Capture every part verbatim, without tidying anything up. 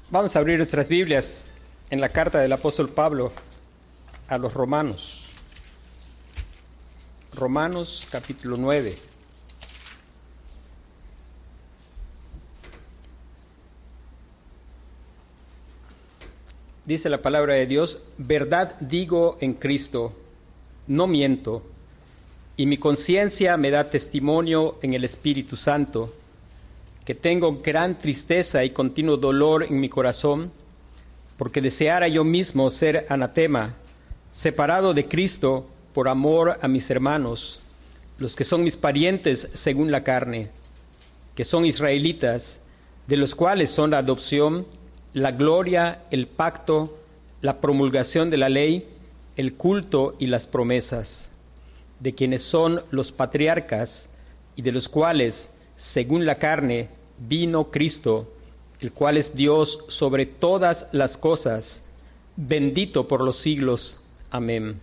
Vamos a abrir nuestras Biblias en la carta del apóstol Pablo a los Romanos. Romanos capítulo nueve. Dice la palabra de Dios: verdad digo en Cristo, no miento, y mi conciencia me da testimonio en el Espíritu Santo, que tengo gran tristeza y continuo dolor en mi corazón, porque deseara yo mismo ser anatema, separado de Cristo por amor a mis hermanos, los que son mis parientes según la carne, que son israelitas, de los cuales son la adopción, la gloria, el pacto, la promulgación de la ley, el culto y las promesas, de quienes son los patriarcas y de los cuales, según la carne, vino Cristo, el cual es Dios sobre todas las cosas, bendito por los siglos. Amén.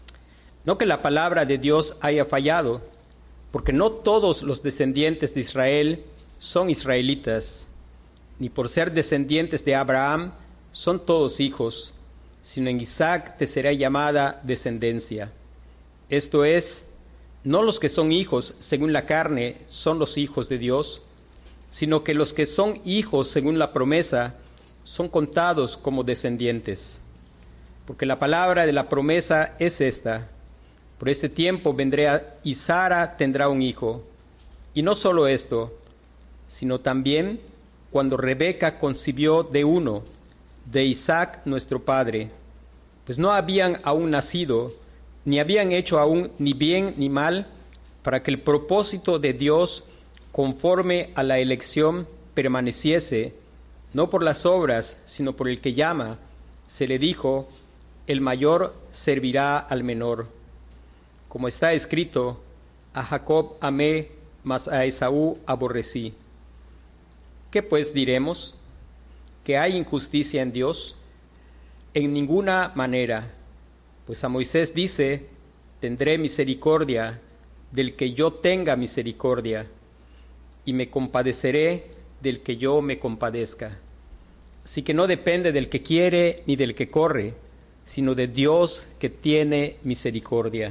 No que la palabra de Dios haya fallado, porque no todos los descendientes de Israel son israelitas, ni por ser descendientes de Abraham son todos hijos, sino en Isaac te será llamada descendencia. Esto es, no los que son hijos según la carne son los hijos de Dios, sino que los que son hijos según la promesa son contados como descendientes. Porque la palabra de la promesa es esta: por este tiempo vendré a, y Sara tendrá un hijo. Y no solo esto, sino también cuando Rebeca concibió de uno, de Isaac nuestro padre, pues no habían aún nacido, ni habían hecho aún ni bien ni mal, para que el propósito de Dios conforme a la elección permaneciese, no por las obras, sino por el que llama. Se le dijo: el mayor servirá al menor. Como está escrito: a Jacob amé, mas a Esaú aborrecí. ¿Qué pues diremos? ¿Que hay injusticia en Dios? En ninguna manera, pues a Moisés dice: tendré misericordia del que yo tenga misericordia, y me compadeceré del que yo me compadezca. Así que no depende del que quiere ni del que corre, sino de Dios que tiene misericordia.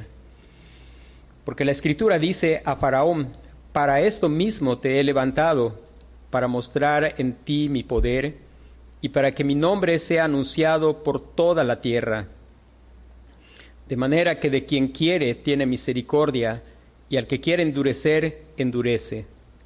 Porque la Escritura dice a Faraón: para esto mismo te he levantado, para mostrar en ti mi poder, y para que mi nombre sea anunciado por toda la tierra. De manera que de quien quiere tiene misericordia, y al que quiere endurecer, endurece.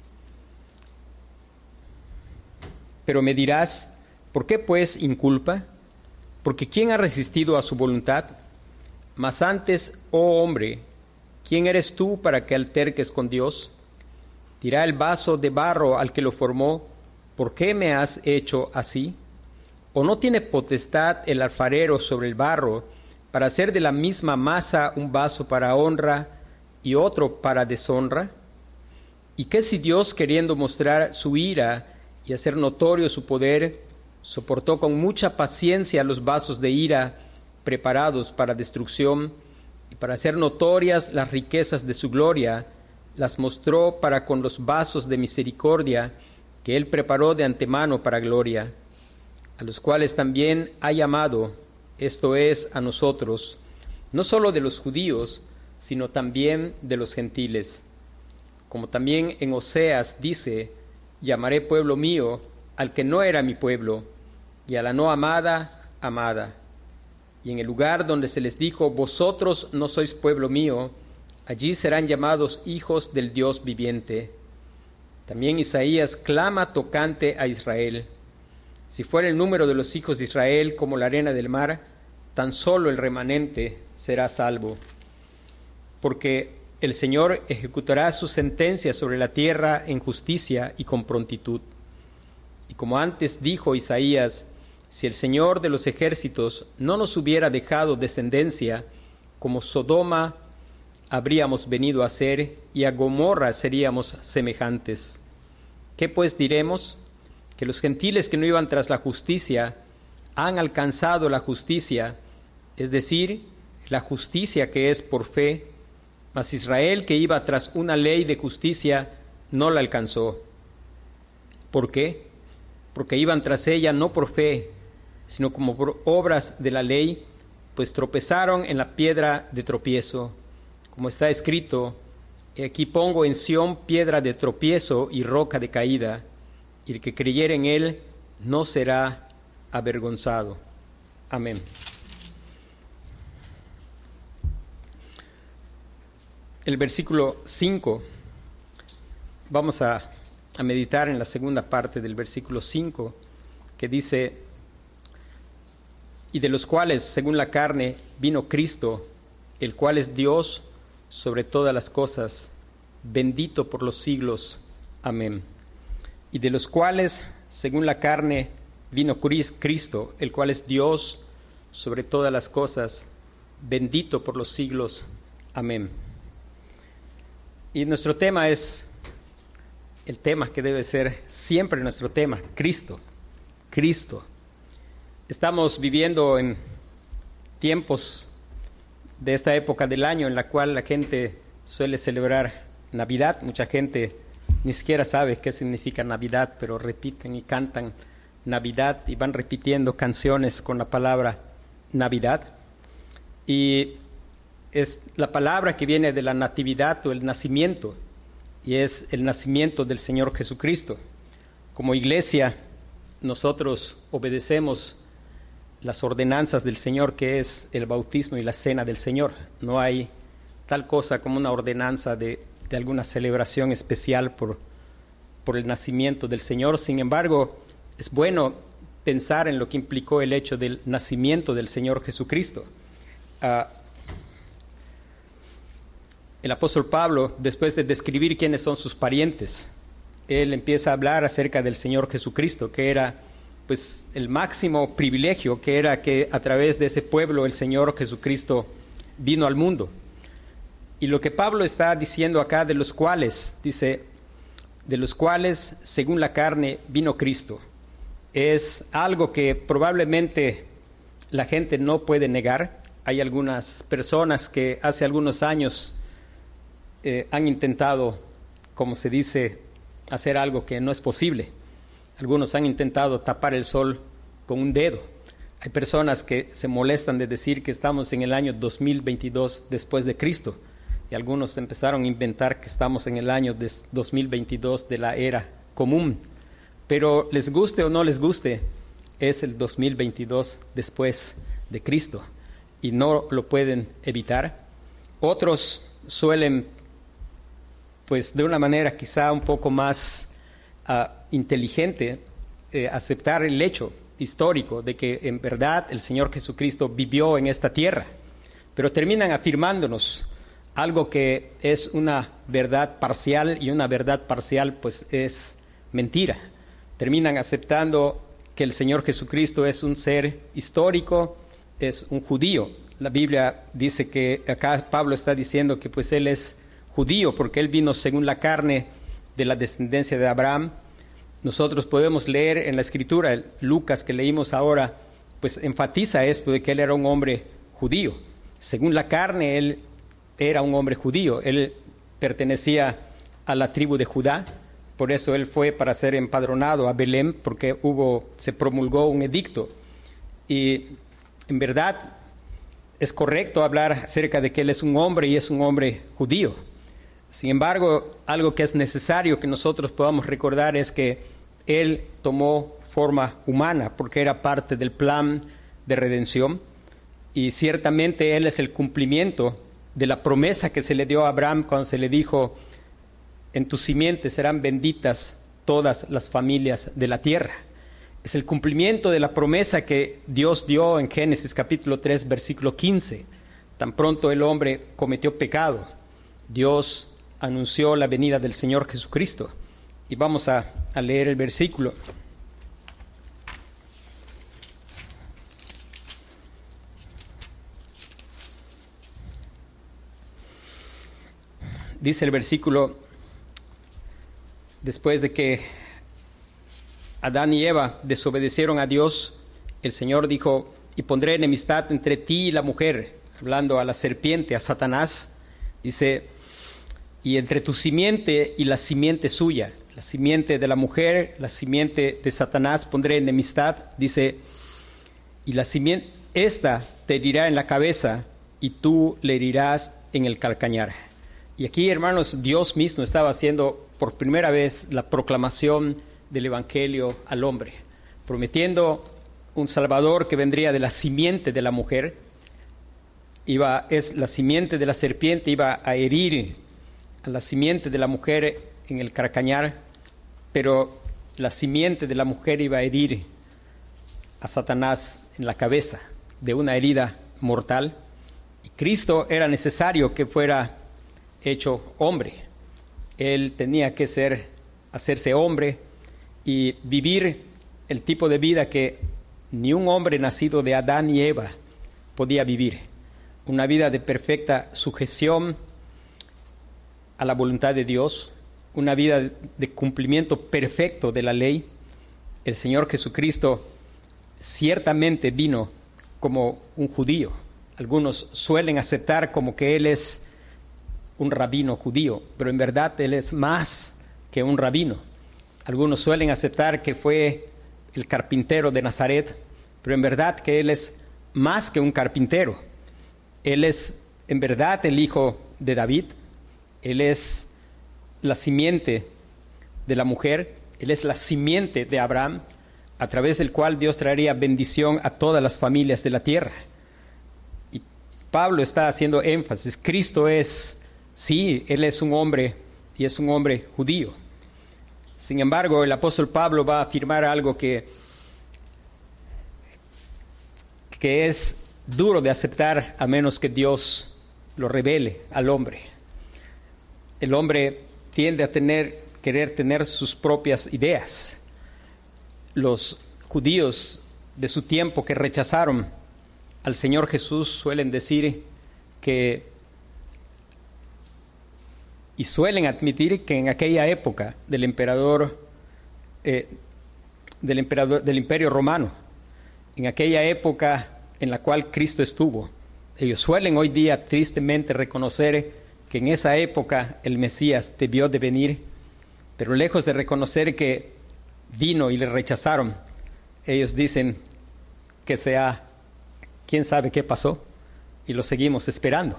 Pero me dirás: ¿por qué pues inculpa? Porque ¿quién ha resistido a su voluntad? Mas antes, oh hombre, ¿quién eres tú para que alterques con Dios? Dirá el vaso de barro al que lo formó: ¿por qué me has hecho así? ¿O no tiene potestad el alfarero sobre el barro para hacer de la misma masa un vaso para honra y otro para deshonra? ¿Y qué si Dios, queriendo mostrar su ira y hacer notorio su poder, soportó con mucha paciencia los vasos de ira preparados para destrucción, y para hacer notorias las riquezas de su gloria, las mostró para con los vasos de misericordia que él preparó de antemano para gloria, a los cuales también ha llamado, esto es, a nosotros, no solo de los judíos, sino también de los gentiles? Como también en Oseas dice: llamaré pueblo mío al que no era mi pueblo, y a la no amada, amada. Y en el lugar donde se les dijo: vosotros no sois pueblo mío, allí serán llamados hijos del Dios viviente. También Isaías clama tocante a Israel: si fuera el número de los hijos de Israel como la arena del mar, tan solo el remanente será salvo. Porque el Señor ejecutará su sentencia sobre la tierra en justicia y con prontitud. Y como antes dijo Isaías: si el Señor de los ejércitos no nos hubiera dejado descendencia, como Sodoma habríamos venido a ser, y a Gomorra seríamos semejantes. ¿Qué pues diremos? Que los gentiles que no iban tras la justicia han alcanzado la justicia, es decir, la justicia que es por fe, mas Israel, que iba tras una ley de justicia, no la alcanzó. ¿Por qué? porque iban tras ella no por fe, sino como por obras de la ley, pues tropezaron en la piedra de tropiezo, como está escrito: "He aquí pongo en Sión piedra de tropiezo y roca de caída, y el que creyere en él no será avergonzado". Amén. El versículo cinco, vamos a, a meditar en la segunda parte del versículo cinco, que dice: "Y de los cuales, según la carne, vino Cristo, el cual es Dios sobre todas las cosas, bendito por los siglos. Amén. Y de los cuales, según la carne, vino Cristo, el cual es Dios sobre todas las cosas, bendito por los siglos. Amén". Y nuestro tema es el tema que debe ser siempre nuestro tema: Cristo, Cristo. Estamos viviendo en tiempos de esta época del año en la cual la gente suele celebrar Navidad. Mucha gente ni siquiera sabe qué significa Navidad, pero repiten y cantan Navidad y van repitiendo canciones con la palabra Navidad. Y es la palabra que viene de la natividad o el nacimiento, y es el nacimiento del Señor Jesucristo. Como iglesia, nosotros obedecemos las ordenanzas del Señor, que es el bautismo y la cena del Señor. No hay tal cosa como una ordenanza de, de alguna celebración especial por, por el nacimiento del Señor. Sin embargo, es bueno pensar en lo que implicó el hecho del nacimiento del Señor Jesucristo. Uh, el apóstol Pablo, después de describir quiénes son sus parientes, él empieza a hablar acerca del Señor Jesucristo, que era pues el máximo privilegio, que era que a través de ese pueblo el Señor Jesucristo vino al mundo. Y lo que Pablo está diciendo acá, de los cuales, dice, de los cuales, según la carne, vino Cristo, es algo que probablemente la gente no puede negar. Hay algunas personas que hace algunos años eh, han intentado, como se dice, hacer algo que no es posible. Algunos han intentado tapar el sol con un dedo. Hay personas que se molestan de decir que estamos en el año dos mil veintidós después de Cristo, y algunos empezaron a inventar que estamos en el año de dos mil veintidós de la era común. Pero les guste o no les guste, es el dos mil veintidós después de Cristo y no lo pueden evitar. Otros suelen, pues de una manera quizá un poco más uh, inteligente, eh, aceptar el hecho histórico de que en verdad el Señor Jesucristo vivió en esta tierra, pero terminan afirmándonos algo que es una verdad parcial, y una verdad parcial pues es mentira. Terminan aceptando que el Señor Jesucristo es un ser histórico, es un judío. La Biblia dice que acá Pablo está diciendo que pues él es judío porque él vino según la carne de la descendencia de Abraham. Nosotros podemos leer en la Escritura, Lucas que leímos ahora, pues enfatiza esto de que él era un hombre judío. Según la carne, él era un hombre judío. Él pertenecía a la tribu de Judá. Por eso él fue para ser empadronado a Belén, porque hubo, se promulgó un edicto. Y en verdad es correcto hablar acerca de que él es un hombre y es un hombre judío. Sin embargo, algo que es necesario que nosotros podamos recordar es que él tomó forma humana, porque era parte del plan de redención. Y ciertamente él es el cumplimiento de la promesa que se le dio a Abraham cuando se le dijo: en tu simiente serán benditas todas las familias de la tierra. Es el cumplimiento de la promesa que Dios dio en Génesis capítulo tres, versículo quince. Tan pronto el hombre cometió pecado, Dios anunció la venida del Señor Jesucristo. Y vamos a, a leer el versículo. Dice el versículo: después de que Adán y Eva desobedecieron a Dios, el Señor dijo: y pondré enemistad entre ti y la mujer, hablando a la serpiente, a Satanás. Dice: y entre tu simiente y la simiente suya. la simiente de la mujer, la simiente de Satanás pondré enemistad, dice, y la simiente, esta te herirá en la cabeza y tú le herirás en el calcañar. Y aquí, hermanos, Dios mismo estaba haciendo por primera vez la proclamación del Evangelio al hombre, prometiendo un Salvador que vendría de la simiente de la mujer. Iba, es la simiente de la serpiente, iba a herir a la simiente de la mujer en el calcañar, pero la simiente de la mujer iba a herir a Satanás en la cabeza de una herida mortal. Y Cristo era necesario que fuera hecho hombre. Él tenía que ser, hacerse hombre y vivir el tipo de vida que ni un hombre nacido de Adán y Eva podía vivir. Una vida de perfecta sujeción a la voluntad de Dios, una vida de cumplimiento perfecto de la ley. El Señor Jesucristo ciertamente vino como un judío. Algunos suelen aceptar como que Él es un rabino judío, pero en verdad Él es más que un rabino. Algunos suelen aceptar que fue el carpintero de Nazaret, pero en verdad que Él es más que un carpintero. Él es en verdad el hijo de David. Él es la simiente de la mujer. Él es la simiente de Abraham, a través del cual Dios traería bendición a todas las familias de la tierra. Y Pablo está haciendo énfasis. Cristo es, sí, Él es un hombre y es un hombre judío. Sin embargo, el apóstol Pablo va a afirmar algo que, que es duro de aceptar a menos que Dios lo revele al hombre. El hombre tiende a tener, querer tener sus propias ideas. Los judíos de su tiempo que rechazaron al Señor Jesús suelen decir que, y suelen admitir que en aquella época del emperador, eh, del emperador, del Imperio Romano, en aquella época en la cual Cristo estuvo, ellos suelen hoy día tristemente reconocer que en esa época el Mesías debió de venir, pero lejos de reconocer que vino y le rechazaron, ellos dicen que sea, quién sabe qué pasó, y lo seguimos esperando.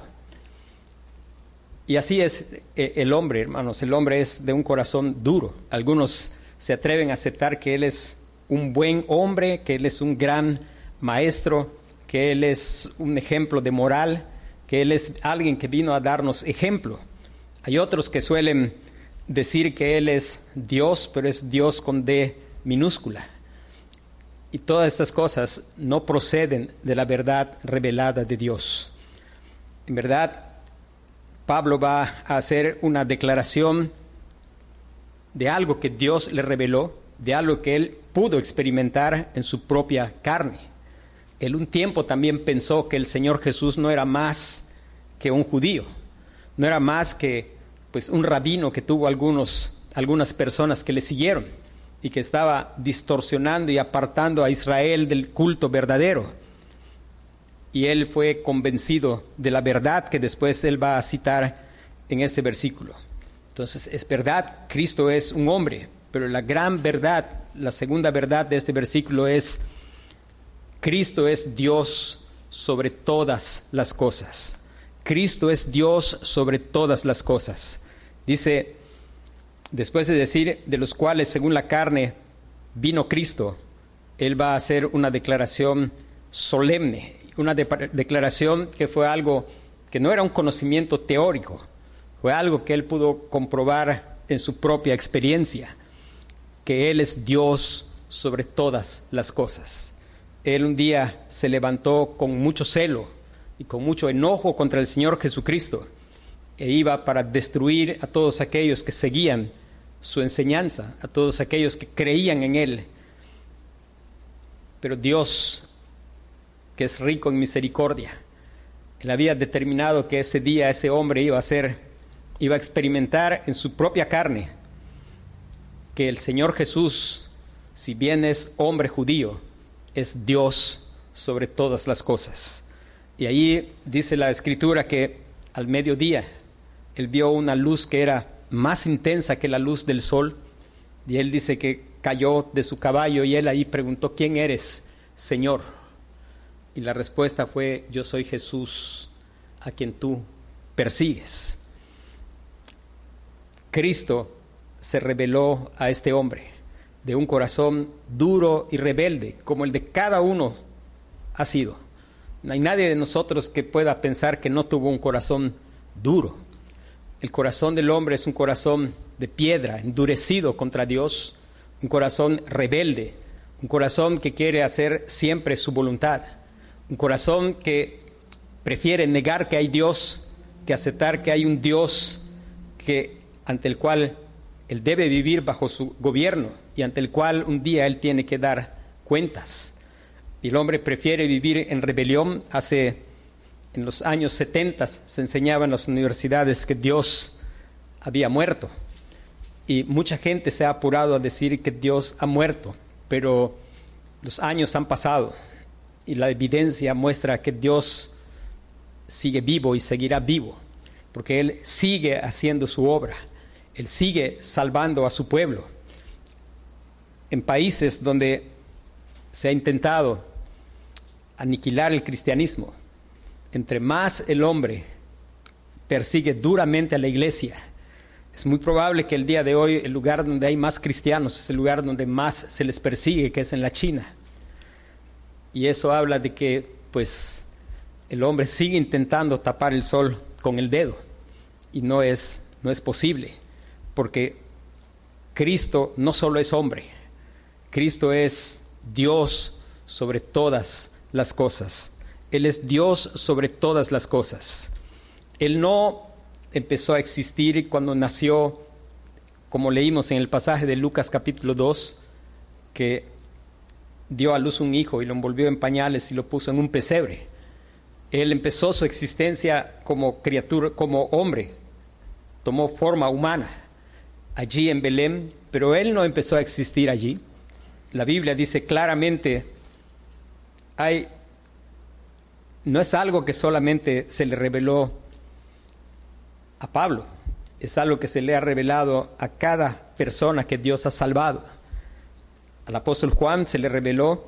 Y así es el hombre, hermanos, el hombre es de un corazón duro. Algunos se atreven a aceptar que Él es un buen hombre, que Él es un gran maestro, que Él es un ejemplo de moral, que Él es alguien que vino a darnos ejemplo. Hay otros que suelen decir que Él es Dios, pero es Dios con D minúscula. Y todas estas cosas no proceden de la verdad revelada de Dios. En verdad, Pablo va a hacer una declaración de algo que Dios le reveló, de algo que él pudo experimentar en su propia carne. Él un tiempo también pensó que el Señor Jesús no era más que un judío, no era más que pues, un rabino que tuvo algunos, algunas personas que le siguieron y que estaba distorsionando y apartando a Israel del culto verdadero. Y él fue convencido de la verdad que después él va a citar en este versículo. Entonces, es verdad, Cristo es un hombre, pero la gran verdad, la segunda verdad de este versículo es: Cristo es Dios sobre todas las cosas. Cristo es Dios sobre todas las cosas. Dice, después de decir, de los cuales según la carne vino Cristo, él va a hacer una declaración solemne, una de- declaración que fue algo que no era un conocimiento teórico, fue algo que él pudo comprobar en su propia experiencia, que Él es Dios sobre todas las cosas. Él un día se levantó con mucho celo y con mucho enojo contra el Señor Jesucristo e iba para destruir a todos aquellos que seguían su enseñanza, a todos aquellos que creían en Él. Pero Dios, que es rico en misericordia, Él había determinado que ese día ese hombre iba a ser, iba a experimentar en su propia carne que el Señor Jesús, si bien es hombre judío, es Dios sobre todas las cosas. Y ahí dice la Escritura que al mediodía Él vio una luz que era más intensa que la luz del sol, Y él dice que cayó de su caballo y él ahí preguntó: ¿quién eres, Señor? Y la respuesta fue: yo soy Jesús, a quien tú persigues. Cristo se reveló a este hombre de un corazón duro y rebelde, como el de cada uno ha sido. No hay nadie de nosotros que pueda pensar que no tuvo un corazón duro. El corazón del hombre es un corazón de piedra, endurecido contra Dios, un corazón rebelde, un corazón que quiere hacer siempre su voluntad, un corazón que prefiere negar que hay Dios, que aceptar que hay un Dios que, ante el cual él debe vivir bajo su gobierno y ante el cual un día él tiene que dar cuentas. Y el hombre prefiere vivir en rebelión. Hace, en los años setenta, se enseñaba en las universidades que Dios había muerto. Y mucha gente se ha apurado a decir que Dios ha muerto, pero los años han pasado y la evidencia muestra que Dios sigue vivo y seguirá vivo, porque Él sigue haciendo su obra. Él sigue salvando a su pueblo. En países donde se ha intentado aniquilar el cristianismo, entre más el hombre persigue duramente a la iglesia, es muy probable que el día de hoy el lugar donde hay más cristianos es el lugar donde más se les persigue, que es en la China. Y eso habla de que, pues, el hombre sigue intentando tapar el sol con el dedo, y no es, no es posible. Porque Cristo no solo es hombre, Cristo es Dios sobre todas las cosas. Él es Dios sobre todas las cosas. Él no empezó a existir cuando nació, como leímos en el pasaje de Lucas capítulo dos, que dio a luz un hijo y lo envolvió en pañales y lo puso en un pesebre. Él empezó su existencia como criatura, como hombre, tomó forma humana allí en Belén, pero Él no empezó a existir allí. La Biblia dice claramente, hay, no es algo que solamente se le reveló a Pablo, es algo que se le ha revelado a cada persona que Dios ha salvado. Al apóstol Juan se le reveló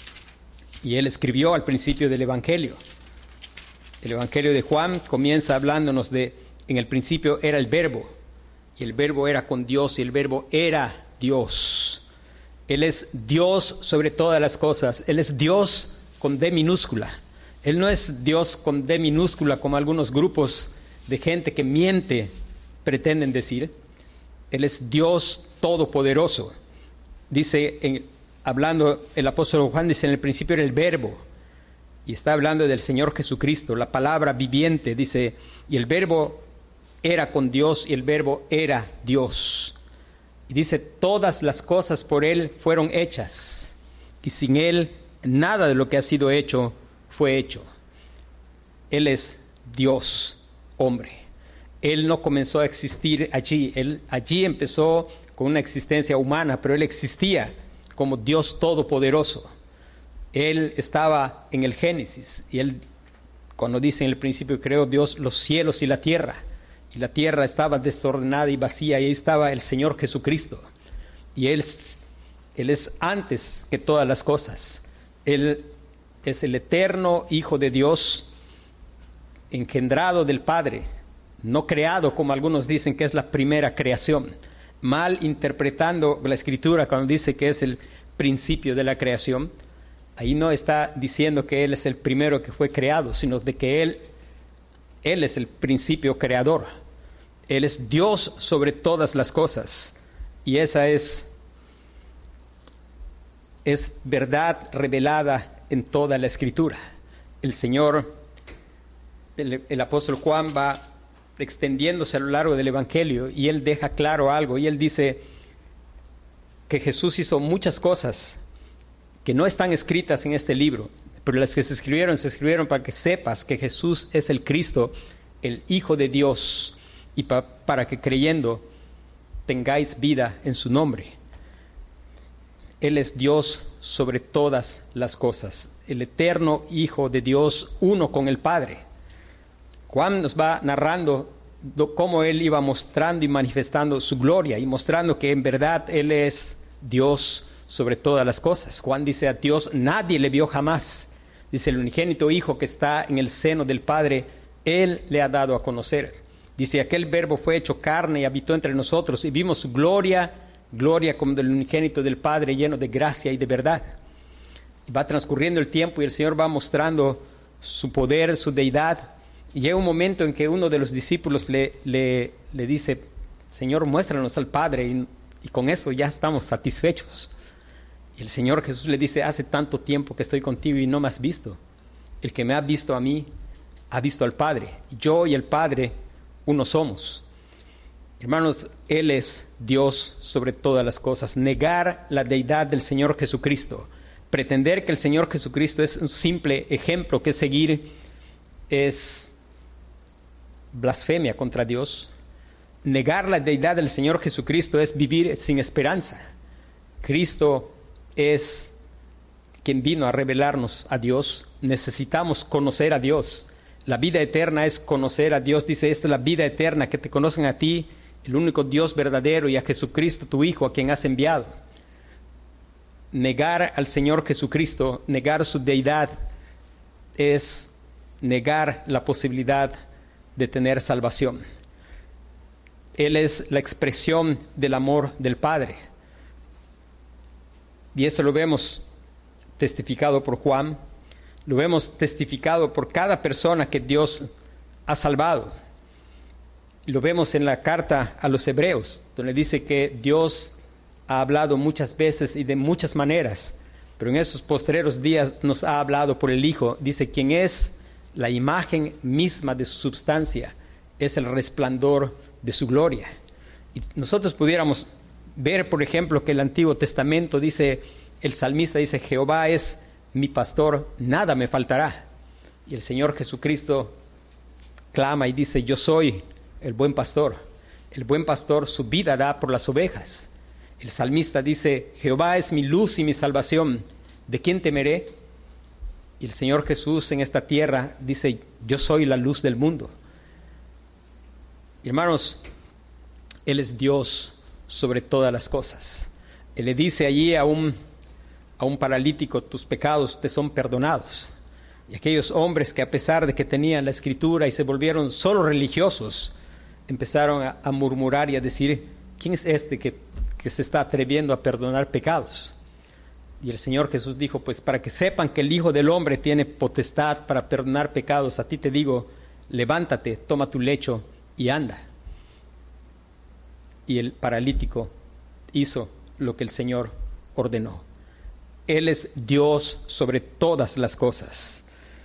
y él escribió al principio del Evangelio. El Evangelio de Juan comienza hablándonos de: en el principio era el Verbo, y el Verbo era con Dios, y el Verbo era Dios. Él es Dios sobre todas las cosas. Él es Dios con D minúscula. Él no es Dios con D minúscula como algunos grupos de gente que miente pretenden decir. Él es Dios todopoderoso. Dice, en, hablando el apóstol Juan, dice: en el principio era el Verbo. Y está hablando del Señor Jesucristo, la palabra viviente. Dice, y el Verbo era con Dios y el Verbo era Dios. Y dice, todas las cosas por Él fueron hechas, y sin Él nada de lo que ha sido hecho fue hecho. Él es Dios, hombre. Él no comenzó a existir allí. Él allí empezó con una existencia humana, pero Él existía como Dios todopoderoso. Él estaba en el Génesis, y Él, cuando dice en el principio creó Dios los cielos y la tierra, y la tierra estaba desordenada y vacía, y ahí estaba el Señor Jesucristo. Y Él, Él es antes que todas las cosas. Él es el eterno Hijo de Dios, engendrado del Padre, no creado como algunos dicen que es la primera creación, mal interpretando la Escritura cuando dice que es el principio de la creación. Ahí no está diciendo que Él es el primero que fue creado, sino de que Él, Él es el principio creador. Él es Dios sobre todas las cosas. Y esa es, es verdad revelada en toda la Escritura. El Señor, el, el apóstol Juan va extendiéndose a lo largo del Evangelio, y él deja claro algo, y él dice que Jesús hizo muchas cosas que no están escritas en este libro, pero las que se escribieron, se escribieron para que sepas que Jesús es el Cristo, el Hijo de Dios, y pa, para que creyendo tengáis vida en su nombre. Él es Dios sobre todas las cosas, el eterno Hijo de Dios, uno con el Padre. Juan nos va narrando cómo Él iba mostrando y manifestando su gloria y mostrando que en verdad Él es Dios sobre todas las cosas. Juan dice: a Dios nadie le vio jamás. Dice: el unigénito Hijo que está en el seno del Padre, Él le ha dado a conocer. Dice: aquel verbo fue hecho carne y habitó entre nosotros y vimos su gloria, gloria como del unigénito del Padre, lleno de gracia y de verdad. Y va transcurriendo el tiempo y el Señor va mostrando su poder, su deidad. Y llega un momento en que uno de los discípulos le, le, le dice: Señor, muéstranos al Padre, y, y con eso ya estamos satisfechos. Y el Señor Jesús le dice: hace tanto tiempo que estoy contigo y no me has visto. El que me ha visto a mí, ha visto al Padre. Yo y el Padre, uno somos. Hermanos, Él es Dios sobre todas las cosas. Negar la deidad del Señor Jesucristo, pretender que el Señor Jesucristo es un simple ejemplo que seguir, es blasfemia contra Dios. Negar la deidad del Señor Jesucristo es vivir sin esperanza. Cristo es quien vino a revelarnos a Dios. Necesitamos conocer a Dios. La vida eterna es conocer a Dios. Dice: esta es la vida eterna, que te conocen a ti, el único Dios verdadero, y a Jesucristo tu Hijo, a quien has enviado. Negar al Señor Jesucristo, negar su deidad, es negar la posibilidad de tener salvación. Él es la expresión del amor del Padre. Y esto lo vemos testificado por Juan, lo vemos testificado por cada persona que Dios ha salvado. Lo vemos en la carta a los Hebreos, donde dice que Dios ha hablado muchas veces y de muchas maneras, pero en esos postreros días nos ha hablado por el Hijo. Dice: quien es la imagen misma de su substancia, es el resplandor de su gloria. Y nosotros pudiéramos ver, por ejemplo, que el Antiguo Testamento dice, el salmista dice: Jehová es mi pastor, nada me faltará. Y el Señor Jesucristo clama y dice: yo soy el buen pastor. El buen pastor su vida da por las ovejas. El salmista dice: Jehová es mi luz y mi salvación, ¿de quién temeré? Y el Señor Jesús en esta tierra dice: yo soy la luz del mundo. Hermanos, Él es Dios sobre todas las cosas. Él le dice allí a un, a un paralítico: tus pecados te son perdonados. Y aquellos hombres que, a pesar de que tenían la Escritura y se volvieron solo religiosos, empezaron a, a murmurar y a decir: ¿quién es este que, que se está atreviendo a perdonar pecados? Y el Señor Jesús dijo: pues para que sepan que el Hijo del Hombre tiene potestad para perdonar pecados, a ti te digo, levántate, toma tu lecho y anda. Y el paralítico hizo lo que el Señor ordenó. Él es Dios sobre todas las cosas.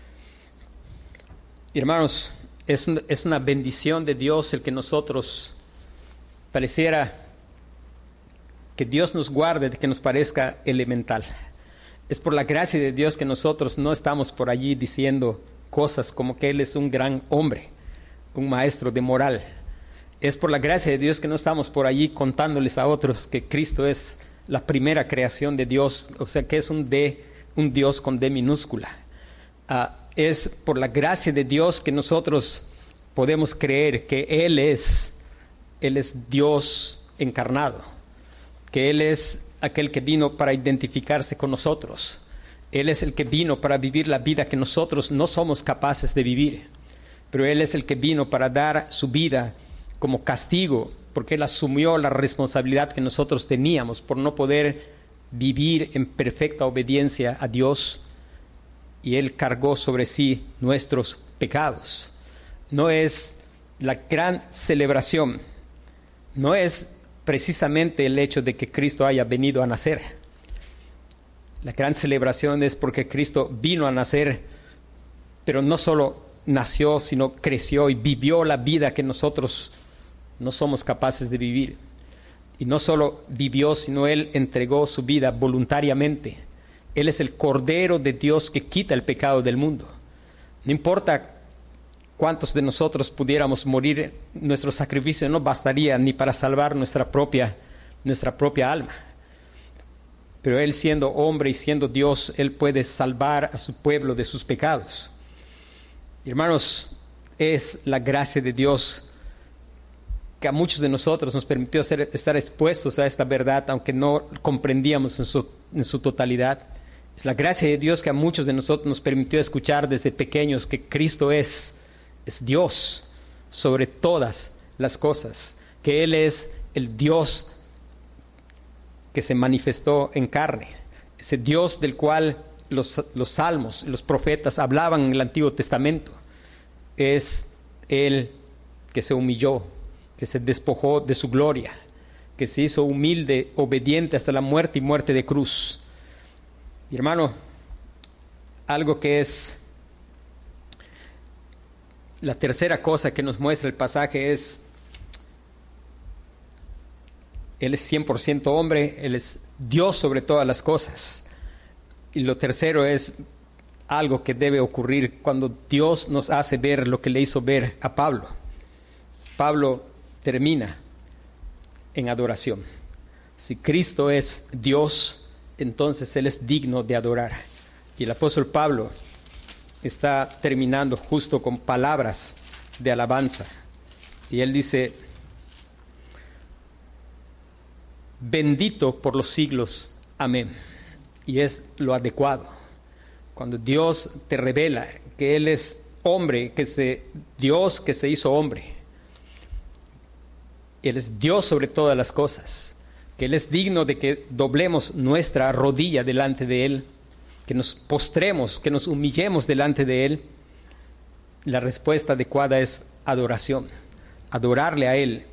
Y hermanos, es, un, es una bendición de Dios el que nosotros pareciera que Dios nos guarde de que nos parezca elemental. Es por la gracia de Dios que nosotros no estamos por allí diciendo cosas como que Él es un gran hombre, un maestro de moral. Es por la gracia de Dios que no estamos por allí contándoles a otros que Cristo es la primera creación de Dios, o sea que es un D, un Dios con D minúscula. Uh, es por la gracia de Dios que nosotros podemos creer que Él es, Él es Dios encarnado, que Él es aquel que vino para identificarse con nosotros. Él es el que vino para vivir la vida que nosotros no somos capaces de vivir, pero Él es el que vino para dar su vida como castigo, porque Él asumió la responsabilidad que nosotros teníamos por no poder vivir en perfecta obediencia a Dios, y Él cargó sobre sí nuestros pecados. No es la gran celebración, no es precisamente el hecho de que Cristo haya venido a nacer. La gran celebración es porque Cristo vino a nacer, pero no solo nació, sino creció y vivió la vida que nosotros no somos capaces de vivir. Y no solo vivió, sino Él entregó su vida voluntariamente. Él es el Cordero de Dios que quita el pecado del mundo. No importa cuántos de nosotros pudiéramos morir, nuestro sacrificio no bastaría ni para salvar nuestra propia, nuestra propia alma. Pero Él, siendo hombre y siendo Dios, Él puede salvar a su pueblo de sus pecados. Hermanos, es la gracia de Dios que a muchos de nosotros nos permitió ser, estar expuestos a esta verdad, aunque no comprendíamos en su, en su totalidad. Es la gracia de Dios que a muchos de nosotros nos permitió escuchar desde pequeños que Cristo es, es Dios sobre todas las cosas, que Él es el Dios que se manifestó en carne, ese Dios del cual los, los salmos, los profetas hablaban en el Antiguo Testamento. Es Él que se humilló, que se despojó de su gloria, que se hizo humilde, obediente hasta la muerte y muerte de cruz. Y hermano, algo que es la tercera cosa que nos muestra el pasaje es, Él es cien por ciento hombre, Él es Dios sobre todas las cosas. Y lo tercero es algo que debe ocurrir cuando Dios nos hace ver lo que le hizo ver a Pablo. Pablo termina en adoración. Si Cristo es Dios, entonces Él es digno de adorar. Y el apóstol Pablo está terminando justo con palabras de alabanza. Y él dice: bendito por los siglos, amén. Y es lo adecuado. Cuando Dios te revela que Él es hombre, que se, Dios que se hizo hombre, Él es Dios sobre todas las cosas, que Él es digno de que doblemos nuestra rodilla delante de Él, que nos postremos, que nos humillemos delante de Él, la respuesta adecuada es adoración, adorarle a Él.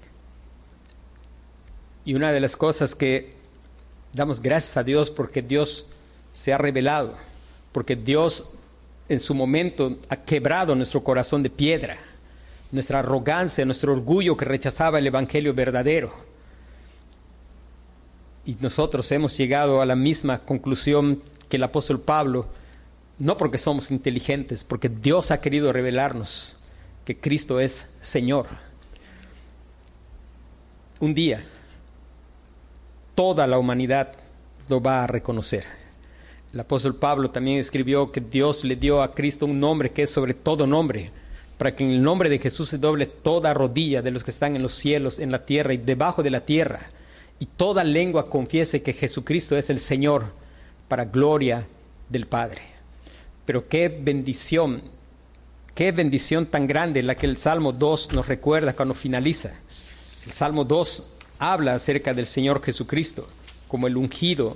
Y una de las cosas que damos gracias a Dios porque Dios se ha revelado, porque Dios en su momento ha quebrado nuestro corazón de piedra, nuestra arrogancia, nuestro orgullo que rechazaba el evangelio verdadero. Y nosotros hemos llegado a la misma conclusión que el apóstol Pablo, no porque somos inteligentes, porque Dios ha querido revelarnos que Cristo es Señor. Un día, toda la humanidad lo va a reconocer. El apóstol Pablo también escribió que Dios le dio a Cristo un nombre que es sobre todo nombre, para que en el nombre de Jesús se doble toda rodilla de los que están en los cielos, en la tierra y debajo de la tierra, y toda lengua confiese que Jesucristo es el Señor, para gloria del Padre. Pero qué bendición, qué bendición tan grande la que el Salmo dos nos recuerda cuando finaliza. El Salmo dos habla acerca del Señor Jesucristo como el ungido.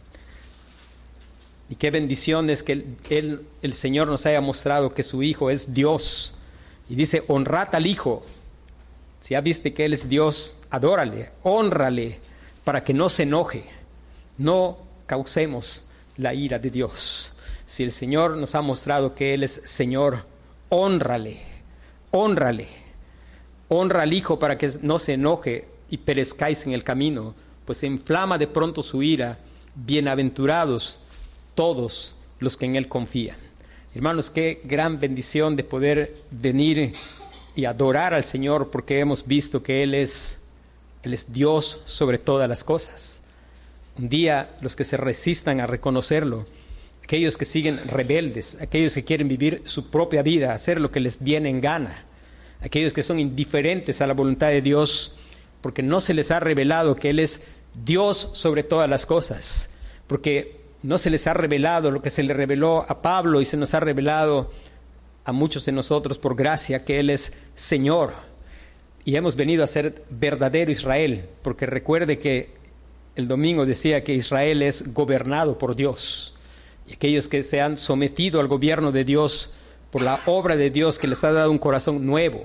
Y qué bendición es que él, él, el Señor nos haya mostrado que su Hijo es Dios. Y dice: honrad al Hijo. Si ya viste que Él es Dios, adórale, hónrale, para que no se enoje. No causemos la ira de Dios. Si el Señor nos ha mostrado que Él es Señor, hónrale, hónrale. Honra al Hijo para que no se enoje y perezcáis en el camino, pues se inflama de pronto su ira. Bienaventurados todos los que en Él confían. Hermanos, qué gran bendición de poder venir y adorar al Señor, porque hemos visto que Él es, Él es Dios sobre todas las cosas. Un día los que se resistan a reconocerlo, aquellos que siguen rebeldes, aquellos que quieren vivir su propia vida, hacer lo que les viene en gana, aquellos que son indiferentes a la voluntad de Dios, porque no se les ha revelado que Él es Dios sobre todas las cosas, porque no se les ha revelado lo que se le reveló a Pablo y se nos ha revelado a muchos de nosotros por gracia, que Él es Señor. Y hemos venido a ser verdadero Israel, porque recuerde que el domingo decía que Israel es gobernado por Dios. Y aquellos que se han sometido al gobierno de Dios por la obra de Dios que les ha dado un corazón nuevo.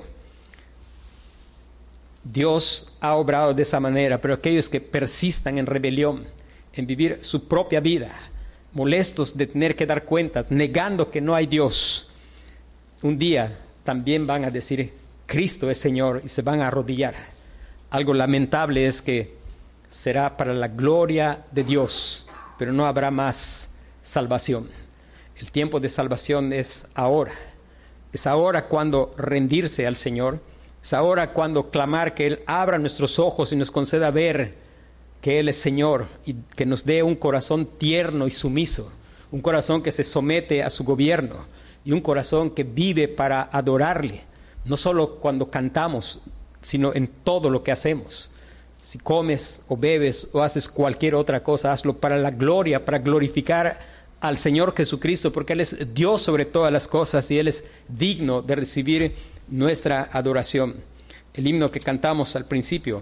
Dios ha obrado de esa manera, pero aquellos que persistan en rebelión, en vivir su propia vida, molestos de tener que dar cuentas, negando que no hay Dios, un día también van a decir: Cristo es Señor, y se van a arrodillar. Algo lamentable es que será para la gloria de Dios, pero no habrá más salvación. El tiempo de salvación es ahora. Es ahora cuando rendirse al Señor. Es ahora cuando clamar que Él abra nuestros ojos y nos conceda ver que Él es Señor, y que nos dé un corazón tierno y sumiso, un corazón que se somete a su gobierno, y un corazón que vive para adorarle, no solo cuando cantamos, sino en todo lo que hacemos. Si comes o bebes o haces cualquier otra cosa, hazlo para la gloria, para glorificar al Señor Jesucristo, porque Él es Dios sobre todas las cosas y Él es digno de recibir nuestra adoración. El himno que cantamos al principio,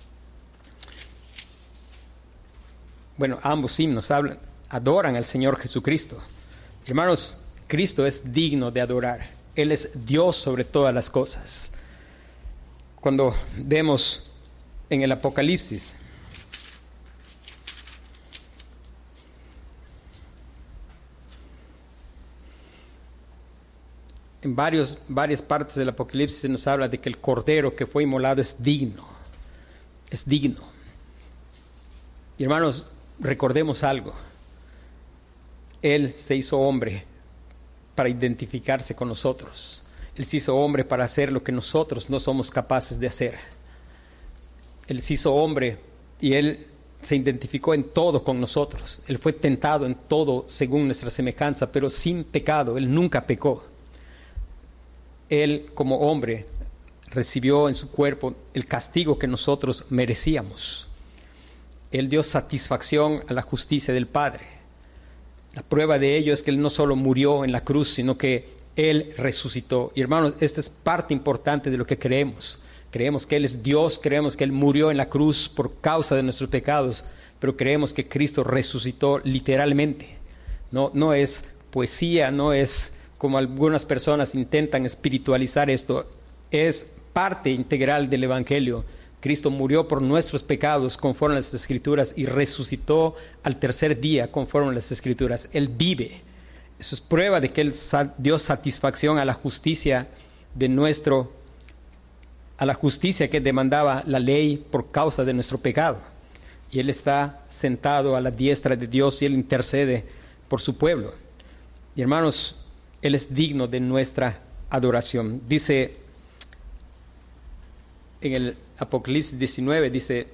bueno, ambos himnos hablan, adoran al Señor Jesucristo. Hermanos, Cristo es digno de adorar. Él es Dios sobre todas las cosas. Cuando vemos en el Apocalipsis, en varios, varias partes del Apocalipsis se nos habla de que el Cordero que fue inmolado es digno, es digno. Y hermanos, recordemos algo. Él se hizo hombre para identificarse con nosotros. Él se hizo hombre para hacer lo que nosotros no somos capaces de hacer. Él se hizo hombre y Él se identificó en todo con nosotros. Él fue tentado en todo según nuestra semejanza, pero sin pecado. Él nunca pecó. Él, como hombre, recibió en su cuerpo el castigo que nosotros merecíamos. Él dio satisfacción a la justicia del Padre. La prueba de ello es que Él no solo murió en la cruz, sino que Él resucitó. Y hermanos, esta es parte importante de lo que creemos. Creemos que Él es Dios, creemos que Él murió en la cruz por causa de nuestros pecados, pero creemos que Cristo resucitó literalmente. No, no es poesía, no es como algunas personas intentan espiritualizar esto. Es parte integral del Evangelio. Cristo murió por nuestros pecados conforme a las Escrituras y resucitó al tercer día conforme a las Escrituras. Él vive. Eso es prueba de que Él dio satisfacción a la justicia de nuestro, a la justicia que demandaba la ley por causa de nuestro pecado. Y Él está sentado a la diestra de Dios y Él intercede por su pueblo. Y hermanos, Él es digno de nuestra adoración. Dice en el Apocalipsis diecinueve, dice: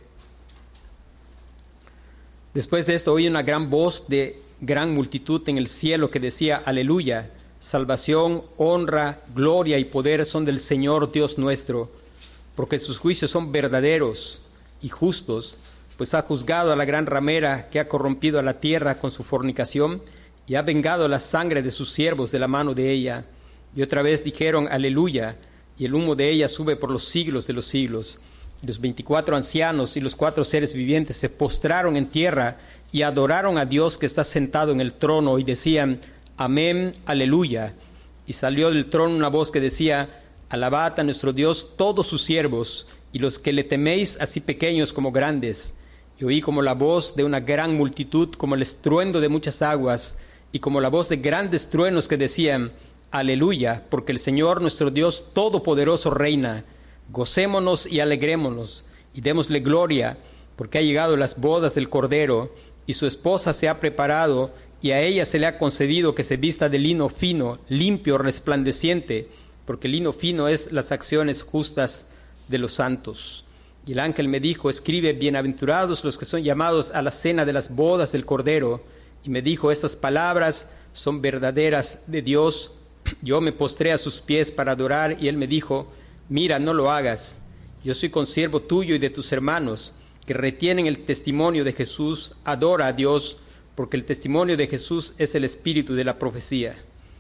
después de esto oí una gran voz de gran multitud en el cielo que decía: aleluya, salvación, honra, gloria y poder son del Señor Dios nuestro, porque sus juicios son verdaderos y justos, pues ha juzgado a la gran ramera que ha corrompido a la tierra con su fornicación y ha vengado la sangre de sus siervos de la mano de ella. Y otra vez dijeron: aleluya, y el humo de ella sube por los siglos de los siglos. Y los veinticuatro ancianos y los cuatro seres vivientes se postraron en tierra y adoraron a Dios que está sentado en el trono y decían: amén, aleluya. Y salió del trono una voz que decía: alabad a nuestro Dios todos sus siervos y los que le teméis, así pequeños como grandes. Y oí como la voz de una gran multitud, como el estruendo de muchas aguas, y como la voz de grandes truenos que decían: aleluya, porque el Señor nuestro Dios todopoderoso reina. Gocémonos y alegrémonos, y démosle gloria, porque ha llegado las bodas del Cordero, y su esposa se ha preparado, y a ella se le ha concedido que se vista de lino fino, limpio, resplandeciente, porque el lino fino es las acciones justas de los santos. Y el ángel me dijo: escribe, bienaventurados los que son llamados a la cena de las bodas del Cordero. Y me dijo: estas palabras son verdaderas de Dios. Yo me postré a sus pies para adorar, y él me dijo: mira, no lo hagas. Yo soy consiervo tuyo y de tus hermanos, que retienen el testimonio de Jesús. Adora a Dios, porque el testimonio de Jesús es el espíritu de la profecía.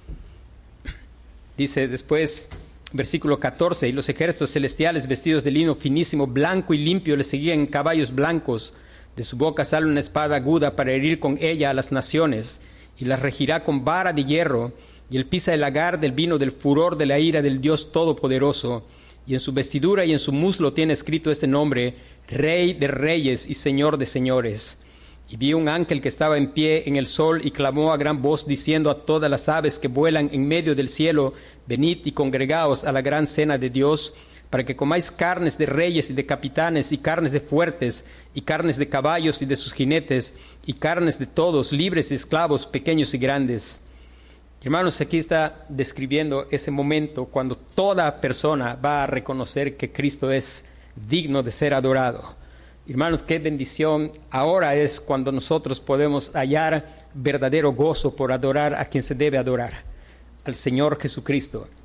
Dice después, versículo catorce: y los ejércitos celestiales vestidos de lino finísimo, blanco y limpio, le seguían en caballos blancos. De su boca sale una espada aguda para herir con ella a las naciones, y las regirá con vara de hierro, y él pisa el lagar del vino del furor de la ira del Dios Todopoderoso. Y en su vestidura y en su muslo tiene escrito este nombre: Rey de Reyes y Señor de Señores. Y vi un ángel que estaba en pie en el sol y clamó a gran voz diciendo a todas las aves que vuelan en medio del cielo: venid y congregaos a la gran cena de Dios, para que comáis carnes de reyes y de capitanes, y carnes de fuertes, y carnes de caballos y de sus jinetes, y carnes de todos, libres y esclavos, pequeños y grandes. Hermanos, aquí está describiendo ese momento cuando toda persona va a reconocer que Cristo es digno de ser adorado. Hermanos, qué bendición ahora es cuando nosotros podemos hallar verdadero gozo por adorar a quien se debe adorar, al Señor Jesucristo.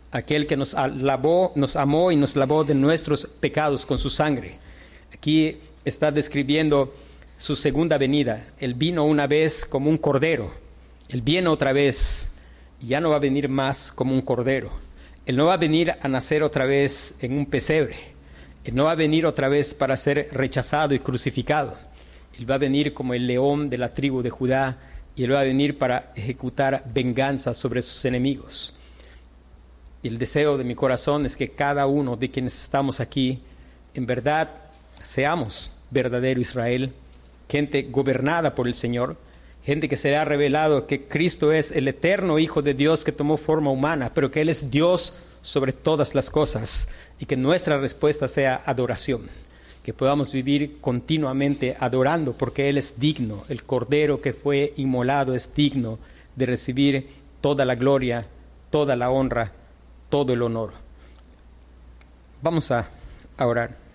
aquel que nos lavó, nos amó y nos lavó de nuestros pecados con su sangre. Aquí está describiendo su segunda venida. Él vino una vez como un cordero. Él viene otra vez y ya no va a venir más como un cordero. Él no va a venir a nacer otra vez en un pesebre. Él no va a venir otra vez para ser rechazado y crucificado. Él va a venir como el león de la tribu de Judá y Él va a venir para ejecutar venganza sobre sus enemigos. Y el deseo de mi corazón es que cada uno de quienes estamos aquí, en verdad, seamos verdadero Israel, gente gobernada por el Señor, gente que se ha revelado que Cristo es el eterno Hijo de Dios que tomó forma humana, pero que Él es Dios sobre todas las cosas, y que nuestra respuesta sea adoración, que podamos vivir continuamente adorando, porque Él es digno, el Cordero que fue inmolado es digno de recibir toda la gloria, toda la honra, todo el honor. Vamos a, a orar.